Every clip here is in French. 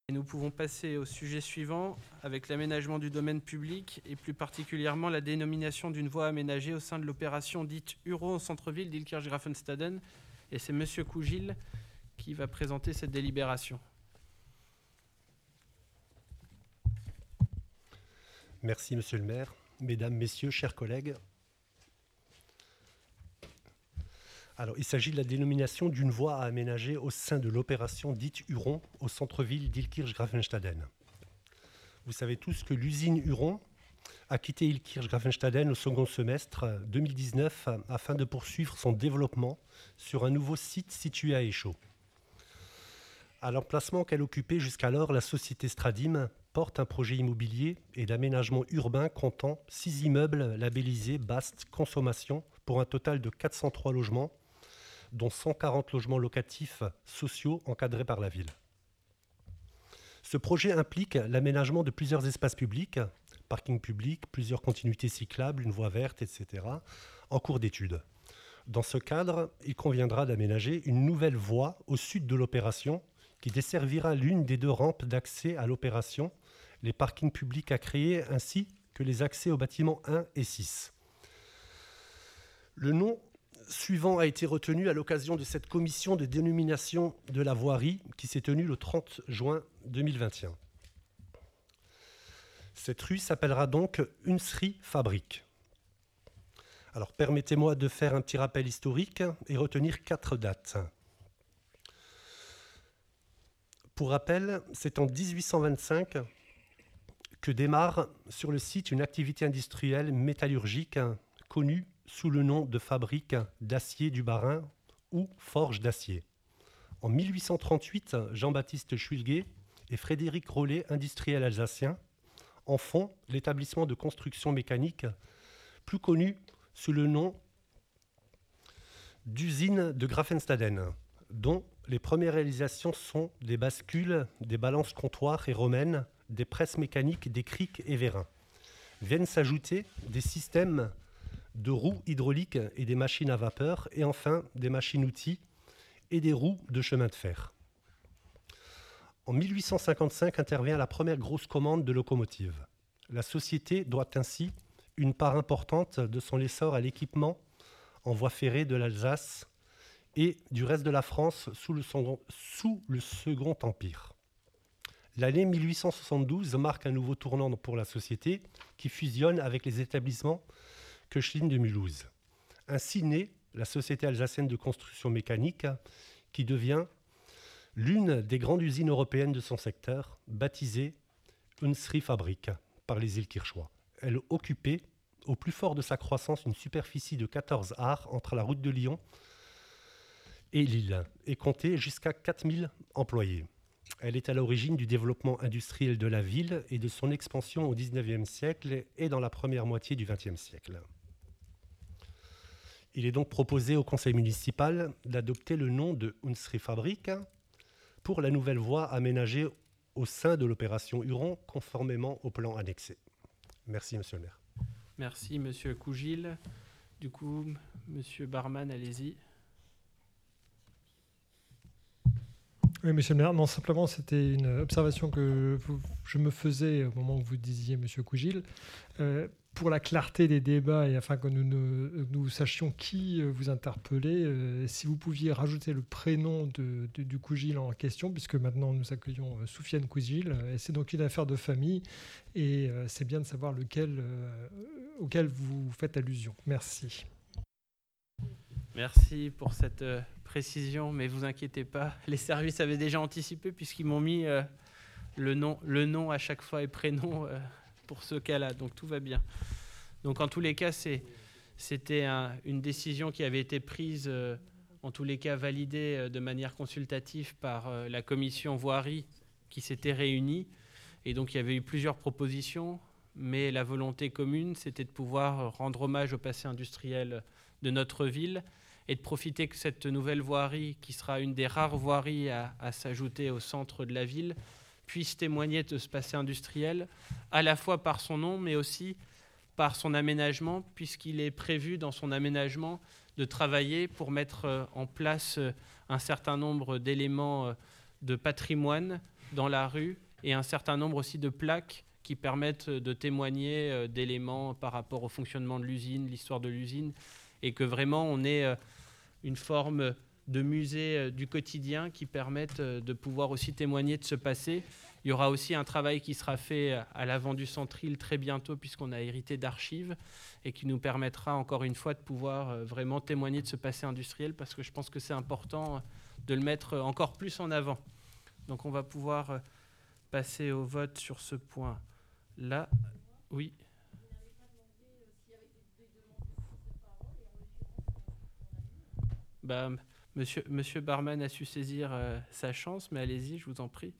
Et nous pouvons passer au sujet suivant, avec l'aménagement du domaine public, et plus particulièrement la dénomination d'une voie aménagée au sein de l'opération dite Huron au centre-ville d'Ilkirch-Graffenstaden. Et c'est M. Cougil qui va présenter cette délibération. Merci, Monsieur le maire. Mesdames, Messieurs, chers collègues. Alors, il s'agit de la dénomination d'une voie à aménager au sein de l'opération dite Huron au centre-ville d'Ilkirch-Graffenstaden. Vous savez tous que l'usine Huron a quitté Ilkirch-Graffenstaden au second semestre 2019 afin de poursuivre son développement sur un nouveau site situé à Échaud. À l'emplacement qu'elle occupait jusqu'alors, la société Stradim porte un projet immobilier et d'aménagement urbain comptant 6 immeubles labellisés Baste Consommation pour un total de 403 logements, dont 140 logements locatifs sociaux encadrés par la ville. Ce projet implique l'aménagement de plusieurs espaces publics, parking public, plusieurs continuités cyclables, une voie verte, etc., en cours d'étude. Dans ce cadre, il conviendra d'aménager une nouvelle voie au sud de l'opération qui desservira l'une des 2 rampes d'accès à l'opération, les parkings publics à créer ainsi que les accès aux bâtiments 1 et 6. Le nom suivant a été retenu à l'occasion de cette commission de dénomination de la voirie qui s'est tenue le 30 juin 2021. Cette rue s'appellera donc Unsri Fabrik. Alors permettez-moi de faire un petit rappel historique et retenir 4 dates. Pour rappel, c'est en 1825 que démarre sur le site une activité industrielle métallurgique connue sous le nom de fabrique d'acier du Bas-Rhin ou forge d'acier. En 1838, Jean-Baptiste Schulguet et Frédéric Rollet, industriels alsaciens, en font l'établissement de construction mécanique, plus connu sous le nom d'usine de Graffenstaden, dont les premières réalisations sont des bascules, des balances comptoirs et romaines, des presses mécaniques, des crics et vérins. Viennent s'ajouter des systèmes de roues hydrauliques et des machines à vapeur, et enfin des machines-outils et des roues de chemin de fer. En 1855 intervient la première grosse commande de locomotives. La société doit ainsi une part importante de son essor à l'équipement en voie ferrée de l'Alsace et du reste de la France sous le Second Empire. L'année 1872 marque un nouveau tournant pour la société qui fusionne avec les établissements Koechlin de Mulhouse. Ainsi naît la Société alsacienne de construction mécanique qui devient l'une des grandes usines européennes de son secteur, baptisée Unsri Fabrik par les Ilkirchois. Elle occupait au plus fort de sa croissance une superficie de 14 ares entre la route de Lyon et Lille et comptait jusqu'à 4000 employés. Elle est à l'origine du développement industriel de la ville et de son expansion au XIXe siècle et dans la première moitié du XXe siècle. Il est donc proposé au conseil municipal d'adopter le nom de Unsri Fabrik pour la nouvelle voie aménagée au sein de l'opération Huron, conformément au plan annexé. Merci, monsieur le maire. Merci, monsieur Cougil. Du coup, monsieur Barman, allez-y. Oui, monsieur le maire. Non, simplement, c'était une observation que je me faisais au moment où vous disiez, monsieur Cougil. Pour la clarté des débats et afin que nous sachions qui vous interpellez, si vous pouviez rajouter le prénom du Cougil en question, puisque maintenant nous accueillons Soufiane Cougil, et c'est donc une affaire de famille, et c'est bien de savoir auquel vous faites allusion. Merci. Merci pour cette précision, mais vous inquiétez pas, les services avaient déjà anticipé puisqu'ils m'ont mis le nom à chaque fois et prénom pour ce cas-là, donc tout va bien. Donc en tous les cas, c'était une décision qui avait été prise, en tous les cas validée de manière consultative par la commission voirie qui s'était réunie, et donc il y avait eu plusieurs propositions, mais la volonté commune, c'était de pouvoir rendre hommage au passé industriel de notre ville et de profiter que cette nouvelle voirie, qui sera une des rares voiries à s'ajouter au centre de la ville, puisse témoigner de ce passé industriel, à la fois par son nom, mais aussi par son aménagement, puisqu'il est prévu dans son aménagement de travailler pour mettre en place un certain nombre d'éléments de patrimoine dans la rue et un certain nombre aussi de plaques qui permettent de témoigner d'éléments par rapport au fonctionnement de l'usine, l'histoire de l'usine, et que vraiment on ait une forme de musée du quotidien qui permettent de pouvoir aussi témoigner de ce passé. Il y aura aussi un travail qui sera fait à l'avant du Centre-Île très bientôt, puisqu'on a hérité d'archives, et qui nous permettra encore une fois de pouvoir vraiment témoigner de ce passé industriel, parce que je pense que c'est important de le mettre encore plus en avant. Donc on va pouvoir passer au vote sur ce point-là. Oui. Bah, Monsieur Barman a su saisir sa chance, mais allez-y, je vous en prie.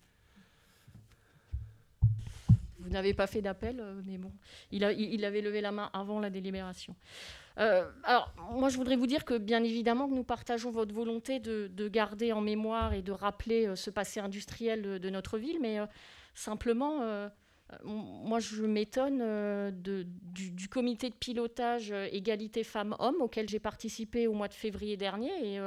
Vous n'avez pas fait d'appel, mais bon, il avait levé la main avant la délibération. Alors, moi, je voudrais vous dire que, bien évidemment, que nous partageons votre volonté de garder en mémoire et de rappeler ce passé industriel de notre ville, mais simplement, moi, je m'étonne du comité de pilotage égalité femmes-hommes auquel j'ai participé au mois de février dernier et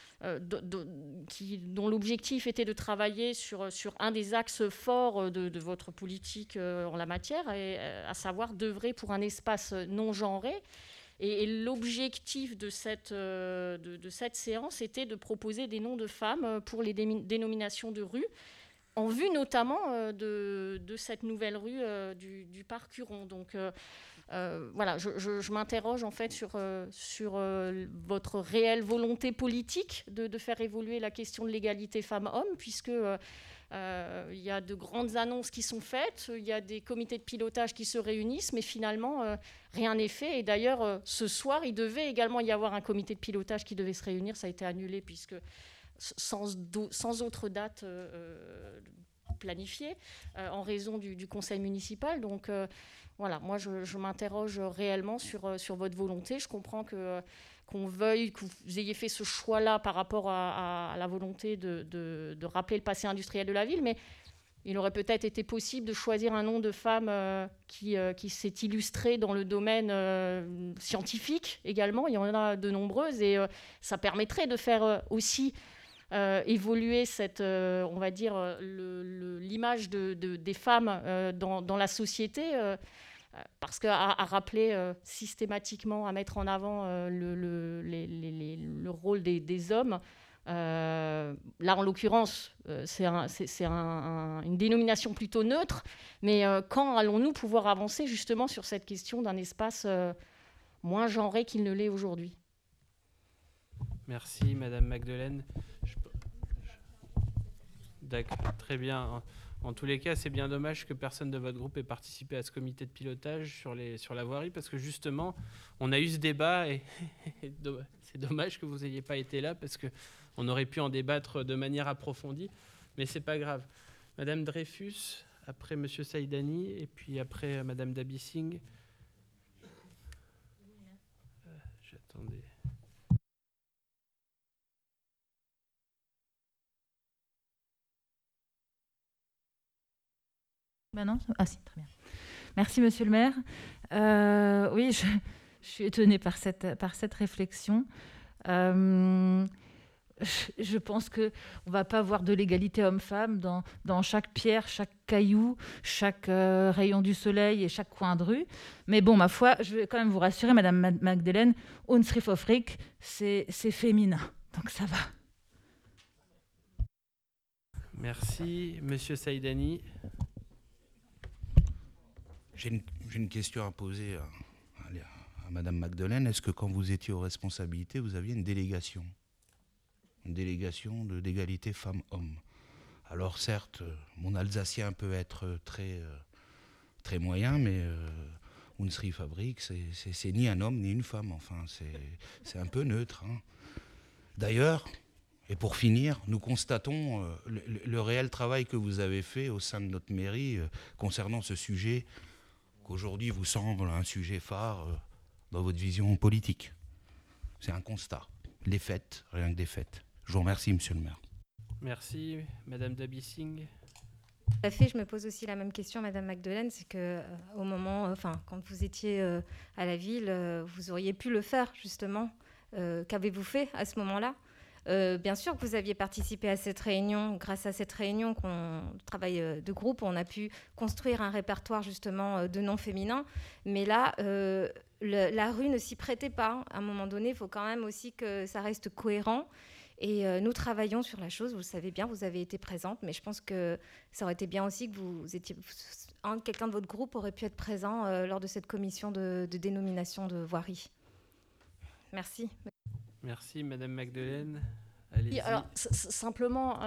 dont l'objectif était de travailler sur un des axes forts de votre politique en la matière, à savoir d'œuvrer pour un espace non genré. Et l'objectif de cette séance était de proposer des noms de femmes pour les dénominations de rues, en vue notamment de cette nouvelle rue du Parc Huron. Donc voilà, je m'interroge en fait sur votre réelle volonté politique de faire évoluer la question de l'égalité femmes-hommes, puisque il y a de grandes annonces qui sont faites, il y a des comités de pilotage qui se réunissent, mais finalement, rien n'est fait. Et d'ailleurs, ce soir, il devait également y avoir un comité de pilotage qui devait se réunir. Ça a été annulé puisque sans autre date planifiée en raison du conseil municipal. Donc voilà, moi, je m'interroge réellement sur votre volonté. Je comprends qu'on veuille que vous ayez fait ce choix-là par rapport à la volonté de rappeler le passé industriel de la ville, mais il aurait peut-être été possible de choisir un nom de femme qui s'est illustré dans le domaine scientifique également. Il y en a de nombreuses et ça permettrait de faire aussi évoluer on va dire, l'image des femmes dans la société. Parce qu'à rappeler systématiquement, à mettre en avant le rôle des hommes, là en l'occurrence, c'est une dénomination plutôt neutre, mais quand allons-nous pouvoir avancer justement sur cette question d'un espace moins genré qu'il ne l'est aujourd'hui ? Merci Madame Magdelaine. D'accord, très bien. En tous les cas, c'est bien dommage que personne de votre groupe ait participé à ce comité de pilotage sur la voirie, parce que justement, on a eu ce débat et c'est dommage que vous n'ayez pas été là, parce qu'on aurait pu en débattre de manière approfondie, mais c'est pas grave. Madame Dreyfus, après Monsieur Saïdani, et puis après Madame Dabissing. J'attendais. Ben non, ah si, très bien. Merci Monsieur le maire. Oui, je suis étonnée par cette réflexion. Je pense qu'on ne va pas avoir de l'égalité homme-femme dans chaque pierre, chaque caillou, chaque rayon du soleil et chaque coin de rue. Mais bon, ma foi, je vais quand même vous rassurer, Madame Magdelaine, Unsrifofrik, c'est féminin, donc ça va. Merci. Monsieur Saïdani. J'ai une question à poser à Madame Magdelaine. Est-ce que quand vous étiez aux responsabilités, vous aviez une délégation d'égalité femmes-hommes? Alors certes, mon alsacien peut être très moyen, mais Unsrifofrik, c'est ni un homme ni une femme. Enfin, c'est un peu neutre. Hein. D'ailleurs, et pour finir, nous constatons le réel travail que vous avez fait au sein de notre mairie concernant ce sujet qu'aujourd'hui vous semble un sujet phare dans votre vision politique. C'est un constat. Les faits, rien que des faits. Je vous remercie, Monsieur le maire. Merci. Madame Dabissing. Tout à fait, je me pose aussi la même question, Madame Magdelaine, c'est que au moment, quand vous étiez à la ville, vous auriez pu le faire justement. Qu'avez-vous fait à ce moment-là ? Bien sûr que vous aviez participé à cette réunion. Grâce à cette réunion, travail de groupe, on a pu construire un répertoire justement de noms féminins. Mais là, la rue ne s'y prêtait pas. À un moment donné, il faut quand même aussi que ça reste cohérent. Et nous travaillons sur la chose. Vous le savez bien, vous avez été présente. Mais je pense que ça aurait été bien aussi que quelqu'un de votre groupe aurait pu être présent lors de cette commission de dénomination de voirie. Merci. Merci, Madame Magdeleine. Allez-y. Alors, simplement,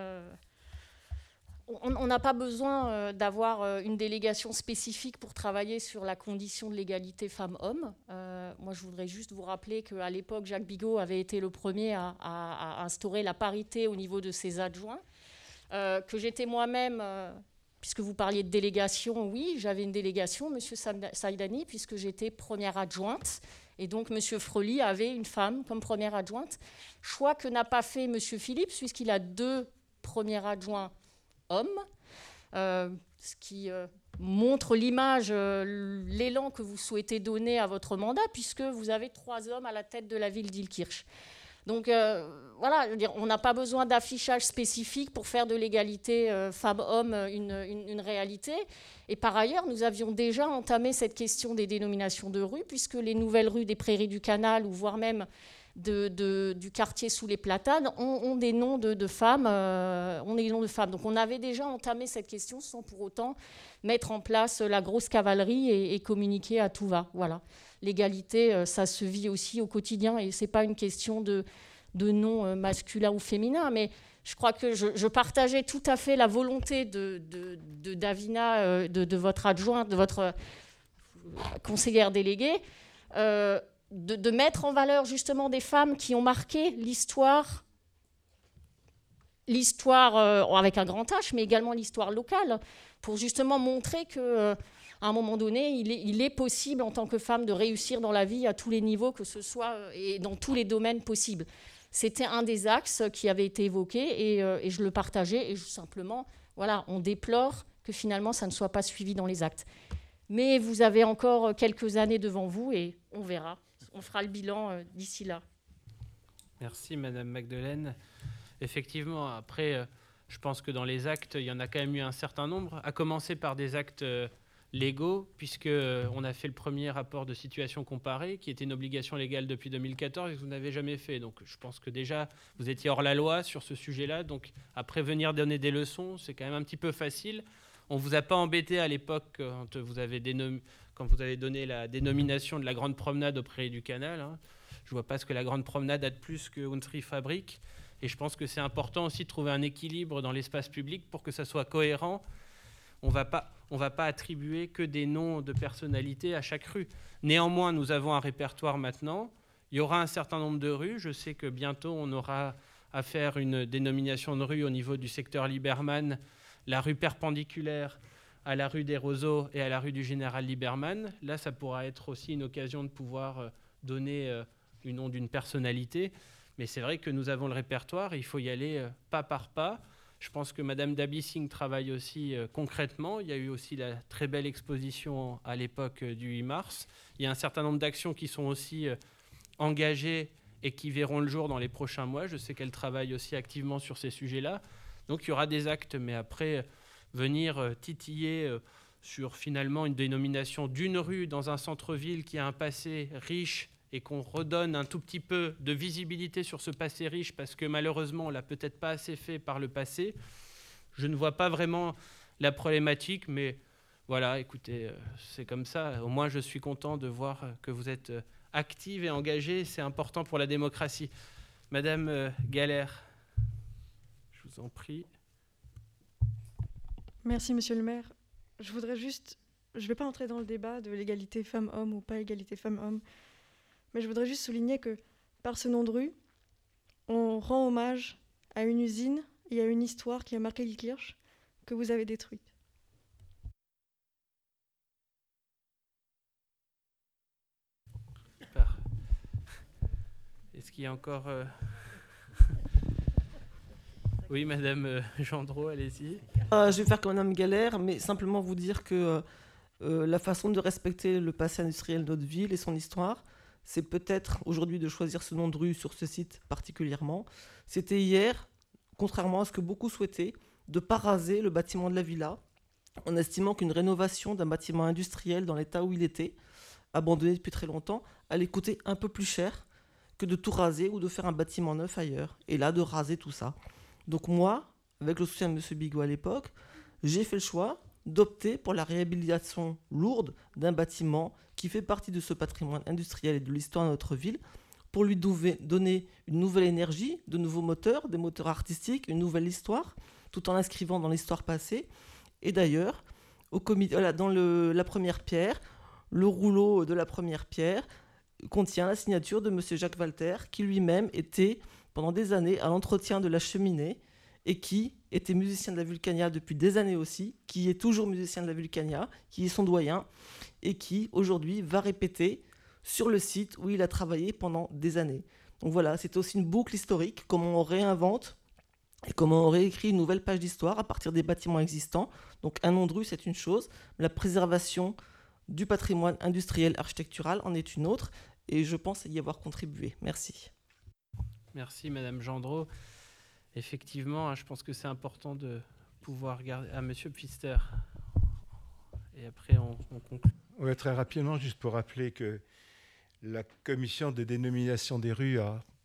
on n'a pas besoin d'avoir une délégation spécifique pour travailler sur la condition de l'égalité femmes-hommes. Moi, je voudrais juste vous rappeler qu'à l'époque, Jacques Bigot avait été le premier à instaurer la parité au niveau de ses adjoints, que j'étais moi-même... Puisque vous parliez de délégation, oui, j'avais une délégation, M. Saïdani, puisque j'étais première adjointe. Et donc, M. Frely avait une femme comme première adjointe. Choix que n'a pas fait M. Philippe, puisqu'il a 2 premiers adjoints hommes, ce qui montre l'image, l'élan que vous souhaitez donner à votre mandat, puisque vous avez 3 hommes à la tête de la ville d'Ilkirch. Donc voilà, je veux dire, on n'a pas besoin d'affichage spécifique pour faire de l'égalité femmes-hommes une réalité. Et par ailleurs, nous avions déjà entamé cette question des dénominations de rues, puisque les nouvelles rues des Prairies du Canal, ou voire même du quartier sous les Platanes, ont des noms de femmes. Donc on avait déjà entamé cette question sans pour autant mettre en place la grosse cavalerie et communiquer à tout va. Voilà. L'égalité, ça se vit aussi au quotidien et ce n'est pas une question de nom masculin ou féminin, mais je crois que je partageais tout à fait la volonté de Davina, de votre adjointe, de votre conseillère déléguée, de mettre en valeur justement des femmes qui ont marqué l'histoire avec un grand H, mais également l'histoire locale, pour justement montrer que... À un moment donné, il est possible en tant que femme de réussir dans la vie à tous les niveaux, que ce soit et dans tous les domaines possibles. C'était un des axes qui avait été évoqué et je le partageais. Et simplement, voilà, on déplore que finalement, ça ne soit pas suivi dans les actes. Mais vous avez encore quelques années devant vous et on verra. On fera le bilan d'ici là. Merci, Madame Magdeleine. Effectivement, après, je pense que dans les actes, il y en a quand même eu un certain nombre, à commencer par des actes... légaux, puisqu'on a fait le premier rapport de situation comparée, qui était une obligation légale depuis 2014 et que vous n'avez jamais fait. Donc je pense que déjà, vous étiez hors la loi sur ce sujet-là. Donc après, venir donner des leçons, c'est quand même un petit peu facile. On ne vous a pas embêté à l'époque quand vous avez donné la dénomination de la Grande Promenade aux Prairies du Canal. Hein. Je ne vois pas ce que la Grande Promenade a de plus que Hunsrück Fabrik. Et je pense que c'est important aussi de trouver un équilibre dans l'espace public pour que ça soit cohérent. On ne va pas attribuer que des noms de personnalités à chaque rue. Néanmoins, nous avons un répertoire maintenant. Il y aura un certain nombre de rues. Je sais que bientôt, on aura à faire une dénomination de rue au niveau du secteur Libermann, la rue perpendiculaire à la rue des Roseaux et à la rue du Général Libermann. Là, ça pourra être aussi une occasion de pouvoir donner le nom d'une personnalité. Mais c'est vrai que nous avons le répertoire et il faut y aller pas par pas. Je pense que Madame Dabissing travaille aussi concrètement. Il y a eu aussi la très belle exposition à l'époque du 8 mars. Il y a un certain nombre d'actions qui sont aussi engagées et qui verront le jour dans les prochains mois. Je sais qu'elle travaille aussi activement sur ces sujets-là. Donc il y aura des actes, mais après, venir titiller sur finalement une dénomination d'une rue dans un centre-ville qui a un passé riche et qu'on redonne un tout petit peu de visibilité sur ce passé riche parce que malheureusement, on ne l'a peut-être pas assez fait par le passé. Je ne vois pas vraiment la problématique, mais voilà, écoutez, c'est comme ça. Au moins, je suis content de voir que vous êtes active et engagée. C'est important pour la démocratie. Madame Galère, je vous en prie. Merci, Monsieur le maire. Je voudrais juste... Je ne vais pas entrer dans le débat de l'égalité femmes-hommes ou pas égalité femmes-hommes. Mais je voudrais juste souligner que par ce nom de rue, on rend hommage à une usine et à une histoire qui a marqué Ilkirch, que vous avez détruite. Est-ce qu'il y a encore... Oui, Madame Gendreau, allez-y. Je vais faire comme Madame Galère, mais simplement vous dire que la façon de respecter le passé industriel de notre ville et son histoire, c'est peut-être aujourd'hui de choisir ce nom de rue sur ce site particulièrement. C'était hier, contrairement à ce que beaucoup souhaitaient, de ne pas raser le bâtiment de la villa, en estimant qu'une rénovation d'un bâtiment industriel dans l'état où il était, abandonné depuis très longtemps, allait coûter un peu plus cher que de tout raser ou de faire un bâtiment neuf ailleurs. Et là, de raser tout ça. Donc moi, avec le soutien de M. Bigot à l'époque, j'ai fait le choix d'opter pour la réhabilitation lourde d'un bâtiment qui fait partie de ce patrimoine industriel et de l'histoire de notre ville, pour lui donner une nouvelle énergie, de nouveaux moteurs, des moteurs artistiques, une nouvelle histoire, tout en l'inscrivant dans l'histoire passée. Et d'ailleurs, dans la première pierre, le rouleau de la première pierre contient la signature de M. Jacques Walter, qui lui-même était pendant des années à l'entretien de la cheminée et qui était musicien de la Vulcania depuis des années aussi, qui est toujours musicien de la Vulcania, qui est son doyen et qui aujourd'hui va répéter sur le site où il a travaillé pendant des années. Donc voilà, c'est aussi une boucle historique, comment on réinvente et comment on réécrit une nouvelle page d'histoire à partir des bâtiments existants. Donc un nom de rue, c'est une chose, la préservation du patrimoine industriel architectural en est une autre, et je pense y avoir contribué. Merci. Merci Madame Gendreau. Effectivement, je pense que c'est important de pouvoir regarder... Ah, Monsieur Pfister. Et après, on conclut. Oui, très rapidement, juste pour rappeler que la commission de dénomination des rues,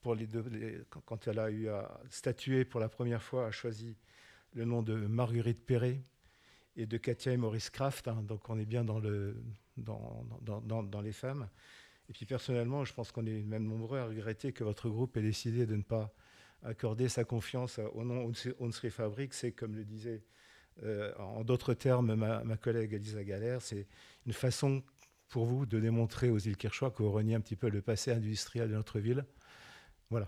quand elle a eu à statuer pour la première fois, a choisi le nom de Marguerite Perret et de Katia et Maurice Kraft. Donc on est bien dans les femmes. Et puis personnellement, je pense qu'on est même nombreux à regretter que votre groupe ait décidé de ne pas accorder sa confiance au nom Unsri Fabrik. C'est, comme le disait en d'autres termes ma collègue Elisa Galère, c'est une façon pour vous de démontrer aux îles Kirchois que vous reniez un petit peu le passé industriel de notre ville. Voilà.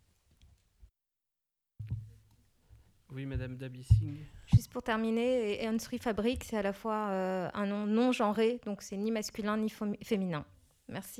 Oui, Madame Dabissing. Juste pour terminer, Unsri Fabrik, c'est à la fois un nom non genré, donc c'est ni masculin ni féminin. Merci.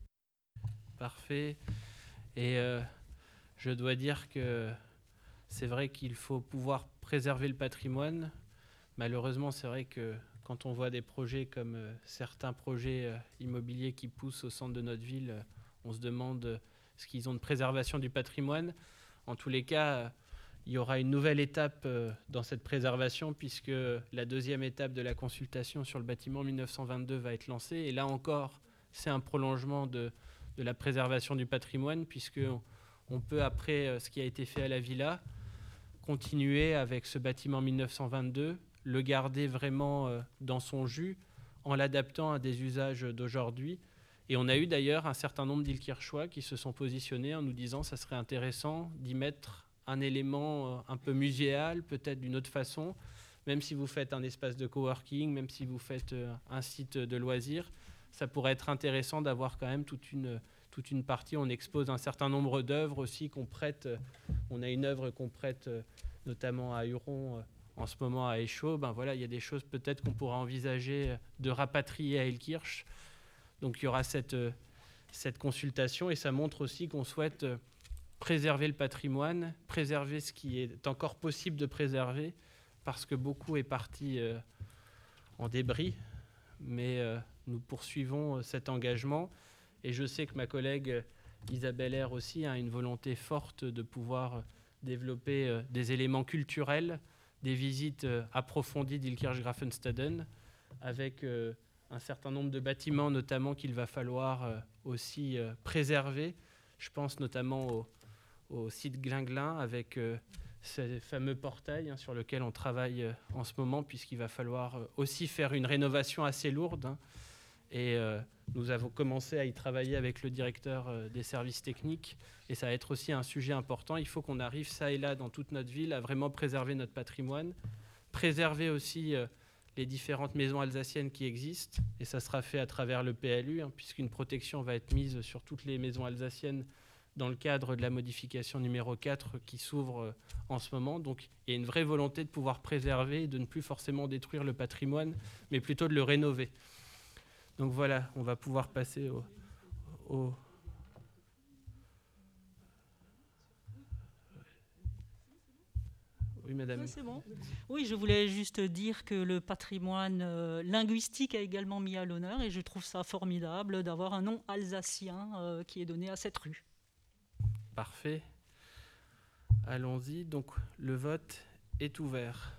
Parfait. Et je dois dire que c'est vrai qu'il faut pouvoir préserver le patrimoine. Malheureusement, c'est vrai que quand on voit des projets comme certains projets immobiliers qui poussent au centre de notre ville, on se demande ce qu'ils ont de préservation du patrimoine. En tous les cas, il y aura une nouvelle étape dans cette préservation, puisque la deuxième étape de la consultation sur le bâtiment 1922 va être lancée. Et là encore, c'est un prolongement de la préservation du patrimoine, puisqu'on peut, après ce qui a été fait à la villa, continuer avec ce bâtiment 1922, le garder vraiment dans son jus, en l'adaptant à des usages d'aujourd'hui. Et on a eu d'ailleurs un certain nombre d'îles Kirchois qui se sont positionnés en nous disant que ça serait intéressant d'y mettre un élément un peu muséal, peut-être d'une autre façon, même si vous faites un espace de coworking, même si vous faites un site de loisirs, ça pourrait être intéressant d'avoir quand même toute une partie. On expose un certain nombre d'œuvres aussi qu'on prête. On a une œuvre qu'on prête notamment à Huron en ce moment à Échaud. Ben voilà, il y a des choses peut-être qu'on pourra envisager de rapatrier à Elkirch. Donc il y aura cette consultation, et ça montre aussi qu'on souhaite préserver le patrimoine, préserver ce qui est encore possible de préserver, parce que beaucoup est parti en débris, mais nous poursuivons cet engagement, et je sais que ma collègue Isabelle Air aussi a une volonté forte de pouvoir développer des éléments culturels, des visites approfondies d'Ilkirch-Grafenstaden, avec un certain nombre de bâtiments notamment qu'il va falloir aussi préserver. Je pense notamment au site Glinglin avec ces fameux portails sur lesquels on travaille en ce moment, puisqu'il va falloir aussi faire une rénovation assez lourde. Et nous avons commencé à y travailler avec le directeur des services techniques, et ça va être aussi un sujet important. Il faut qu'on arrive ça et là dans toute notre ville à vraiment préserver notre patrimoine, préserver aussi les différentes maisons alsaciennes qui existent, et ça sera fait à travers le PLU, puisqu'une protection va être mise sur toutes les maisons alsaciennes dans le cadre de la modification numéro 4 qui s'ouvre en ce moment. Donc il y a une vraie volonté de pouvoir préserver, de ne plus forcément détruire le patrimoine, mais plutôt de le rénover. Donc voilà, on va pouvoir passer au Oui, madame. Oui, c'est bon. Oui, je voulais juste dire que le patrimoine linguistique a également mis à l'honneur et je trouve ça formidable d'avoir un nom alsacien qui est donné à cette rue. Parfait. Allons-y. Donc, le vote est ouvert.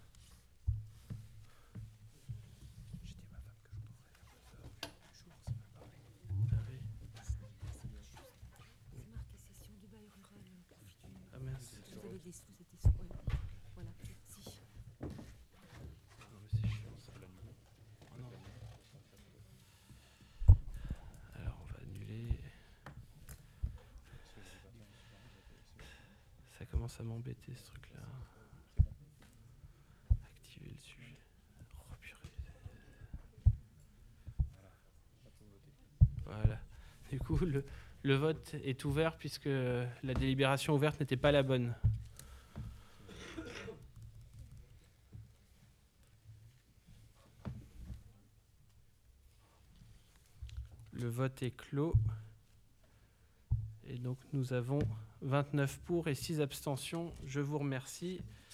Ah mince. Alors, on va annuler. Ça commence à m'embêter, ce truc-là. Activer le sujet. Oh, purée. Voilà. Du coup, le vote est ouvert puisque la délibération ouverte n'était pas la bonne. Le vote est clos. Et donc nous avons 29 pour et 6 abstentions. Je vous remercie.